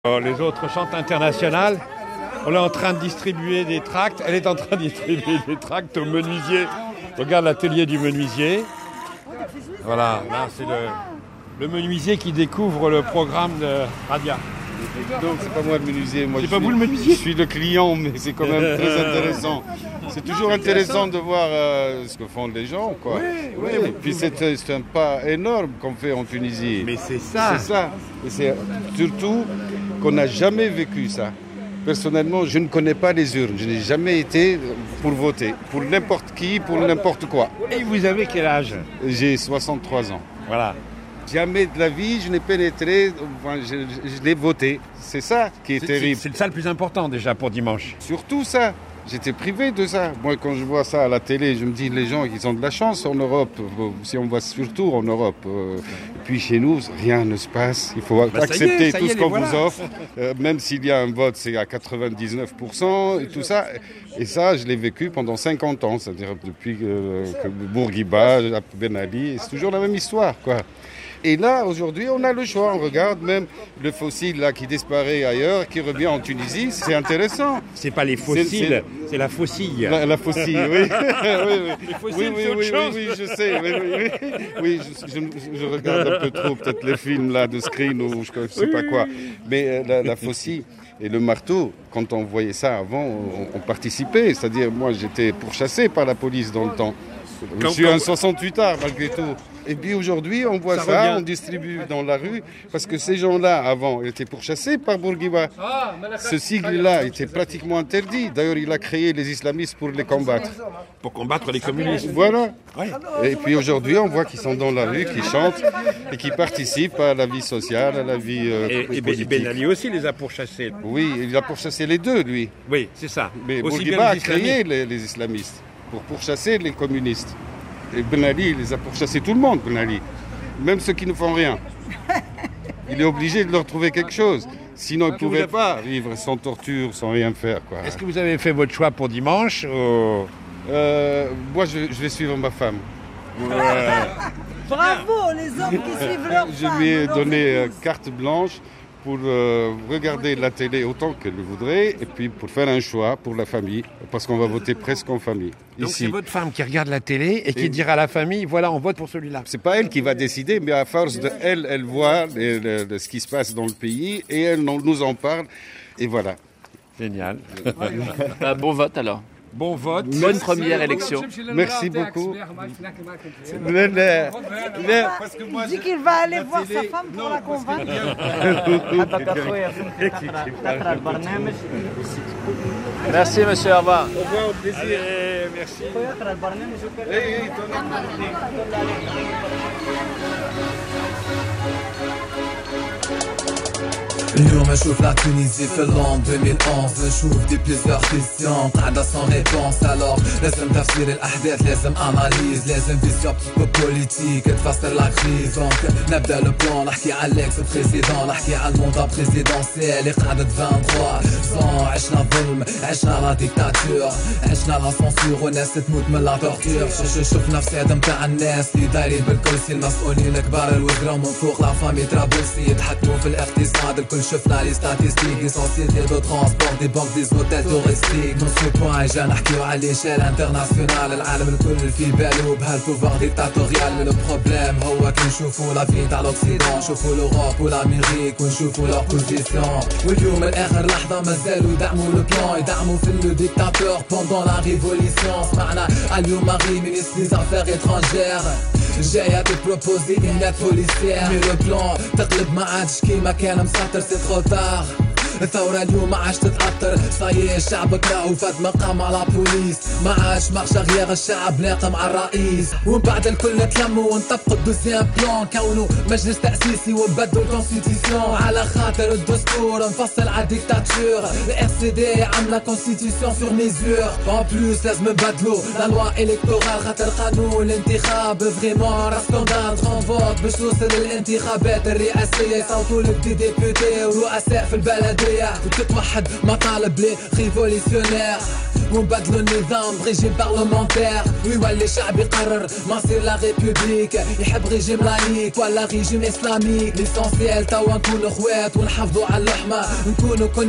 Les autres chantent international. On est en train de distribuer des tracts. Elle est en train de distribuer des tracts au menuisier. Regarde l'atelier du menuisier. Voilà, là c'est le menuisier qui découvre le programme de Radia. Donc c'est pas moi le menuisier. C'est pas vous le menuisier ? Je suis le client, mais c'est quand même très intéressant. C'est toujours intéressant de voir ce que font les gens, quoi. Oui. Et puis c'est un pas énorme qu'on fait en Tunisie. Mais c'est ça. C'est ça. Et c'est surtout qu'on n'a jamais vécu ça. Personnellement, je ne connais pas les urnes. Je n'ai jamais été pour voter. Pour n'importe qui, pour n'importe quoi. Et vous avez quel âge ? J'ai 63 ans. Voilà. Jamais de la vie, je n'ai pénétré, je l'ai voté. C'est ça qui est terrible. C'est ça le plus important déjà pour dimanche. Surtout ça. J'étais privé de ça. Moi, quand je vois ça à la télé, je me dis, les gens, ils ont de la chance en Europe. Si on va surtout en Europe. Et puis chez nous, rien ne se passe. Il faut accepter tout ce qu'on vous offre. Même s'il y a un vote, c'est à 99% et tout ça. Et ça, je l'ai vécu pendant 50 ans. C'est-à-dire depuis que Bourguiba, Ben Ali, c'est toujours la même histoire, quoi. Et là, aujourd'hui, on a le choix. On regarde même le fossile là, qui disparaît ailleurs, qui revient en Tunisie. C'est intéressant. C'est pas les fossiles, c'est la faucille. La faucille, oui. Les fossiles, c'est autre chose. Oui, je sais. Oui, je regarde un peu trop peut-être les films là, de Screen ou je ne sais pas quoi. Mais la faucille et le marteau, quand on voyait ça avant, on participait. C'est-à-dire, moi, j'étais pourchassé par la police dans le temps. Je suis un 68ard malgré tout. Et puis aujourd'hui, on voit ça, on distribue dans la rue, parce que ces gens-là, avant, étaient pourchassés par Bourguiba. Ce sigle-là était pratiquement interdit. D'ailleurs, il a créé les islamistes pour les combattre. Pour combattre les communistes. Voilà. Ouais. Et puis aujourd'hui, on voit qu'ils sont dans la rue, qu'ils chantent et qu'ils participent à la vie sociale, à la vie politique. Ben Ali aussi les a pourchassés. Oui, il a pourchassé les deux, lui. Oui, c'est ça. Mais aussi Bourguiba a créé les islamistes pour pourchasser les communistes. Et Ben Ali, il les a pourchassés tout le monde, Ben Ali. Même ceux qui ne font rien. Il est obligé de leur trouver quelque chose. Sinon, il ne pouvait pas vivre sans torture, sans rien faire, quoi. Est-ce que vous avez fait votre choix pour dimanche ou... Moi, je vais suivre ma femme. Bravo, les hommes qui suivent leur femme. Je lui ai donné carte blanche pour regarder la télé autant qu'elle le voudrait et puis pour faire un choix pour la famille, parce qu'on va voter presque en famille. Donc ici. c'est votre femme qui regarde la télé et qui dira à la famille, voilà, on vote pour celui-là. C'est pas elle qui va décider, mais à force de elle voit ce qui se passe dans le pays et elle nous en parle. Et voilà. Génial. Bon vote alors. Bon vote. Bonne première élection. Merci beaucoup. Il dit qu'il va aller voir sa femme pour la convaincre. Merci monsieur, au revoir. Au revoir, au plaisir. Allez, merci. اليوم اشوف لا تونيزي في اللون 2011 نشوف دي بليزيور كيستيون قاعدة سون ريبونس الوغ لازم تفسير الاحداث لازم اناليز لازم فيزيون بوليتيك تفسر لا كريز دونك نبدا لو بلان نحكي على الاكس بريزيدون نحكي على الموندا بريزيدونسيال اللي قعدت 23 عشنا الظلم عشنا لا ديكتاتور عشنا لا سونسور وناس تموت من لا تورتور شفنا فساد نتاع الناس اللي دايرين بالكرسي المسؤولين الكبار الوزراء من فوق لا فامي طرابلسي يتحكموا في الاقتصاد الكل شفنا لي ستاتيستيك دي سوسيتي دو ترونسبور دي بانك دي زوتيل توريستيك نون سو بوان جا نحكيو على ليشيل انترناسيونال العالم الكل في بالو بهالبوفوار ديكتاتوريال لو بروبليم هو كي نشوفو لا في تاع لوكسيدون نشوفو لوروب والامريك ونشوفو لور بوزيسيون واليوم لاخر لحظه مازالوا يدعموا لو بلان يدعموا في لو ديكتاتور بوندون لا ريفوليسيون سمعنا اليوم ماري مينيستر دي زافير étrangères جاية تبروبوزي إنها بوليسير مي لو بلان تقلب ما عادش كيما كان مسطر سي ترو تار الثورة اليوم ما عادش تتأثر صايي الشعب كراهو فات مقام على بوليس ما عادش مارشا غير الشعب لاقى مع الرئيس ومن بعد الكل تلموا ونطبقوا الدوزيام بلان كونوا مجلس تأسيسي ونبدلوا الكونستيتيسيون على خاطر الدستور نفصل على الديكتاتور الار سي دي عاملة كونستيتيسيون سور ميزور ان بلوس لازم نبدلوا لا لوا الكتورال خاطر قانون الانتخاب فريمون راه سكوندال ترون فوت باش توصل للانتخابات الرئاسية يصوتوا لك دي ديبوتي ورؤساء في البلدية الشيع وتتوحد مطالب لي ريفوليسيونير ونبدلوا النظام بريجيم بارلمنتير ويولي الشعب يقرر مصير لا ريبوبليك يحب ريجيم لايك ولا ريجيم اسلاميك ليسونسيال توا نكونوا خوات ونحافظوا على اللحمة نكونوا كل